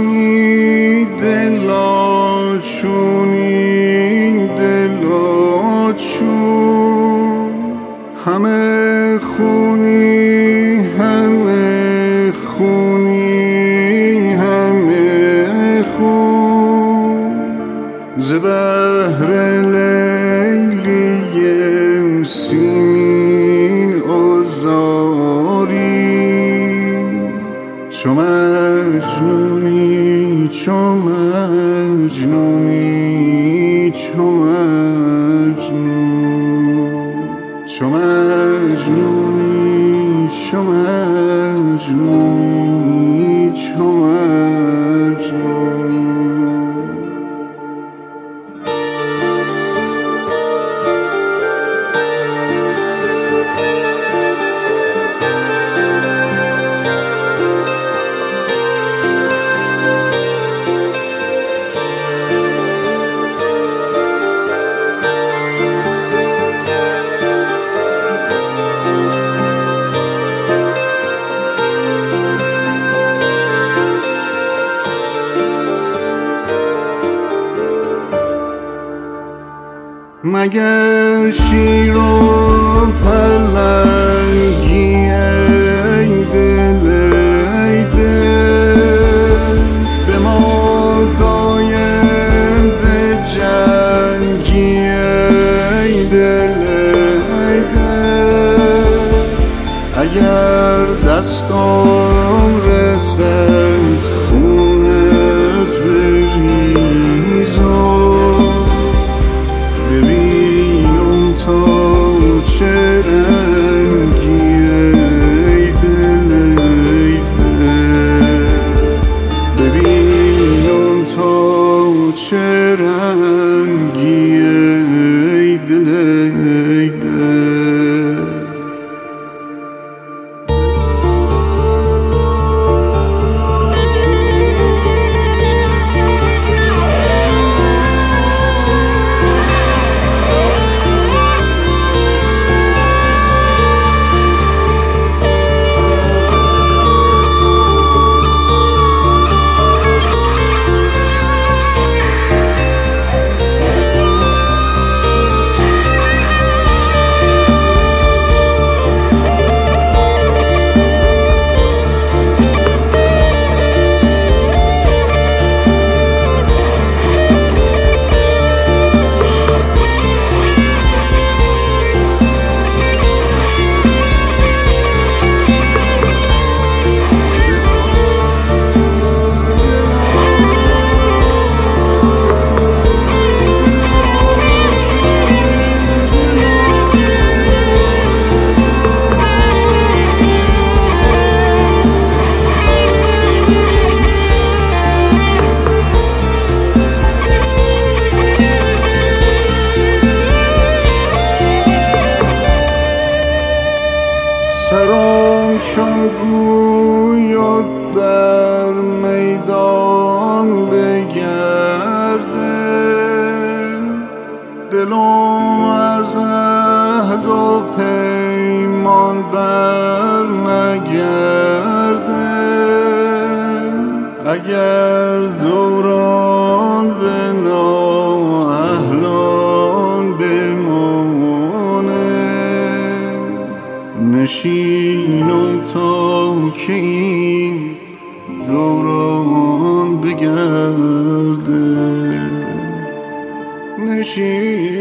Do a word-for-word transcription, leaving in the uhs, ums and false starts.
چونی دلا چونی دلا چون همه خونی همه خونی همه خون ز بهر لیلی سیمین آزاری چو مجنونی چو مجنونی چو مجنون چو مجنونی چو مجنونی چو مجنون مگر شیر و پلنگی ای دل ای دل به ما دایم به جنگی ای دل ای دل اگر دستم رسد خونت بریزم چه رنگی ای دل ای دل ببینم تا چه رنگی ای دل ای دل سرم چون گویا در میدان بگرده دلم از عهد و پیمان بر نگرده اگر دوران به نااهلان بمانه نشینم تا که این دوران بگرده نشینم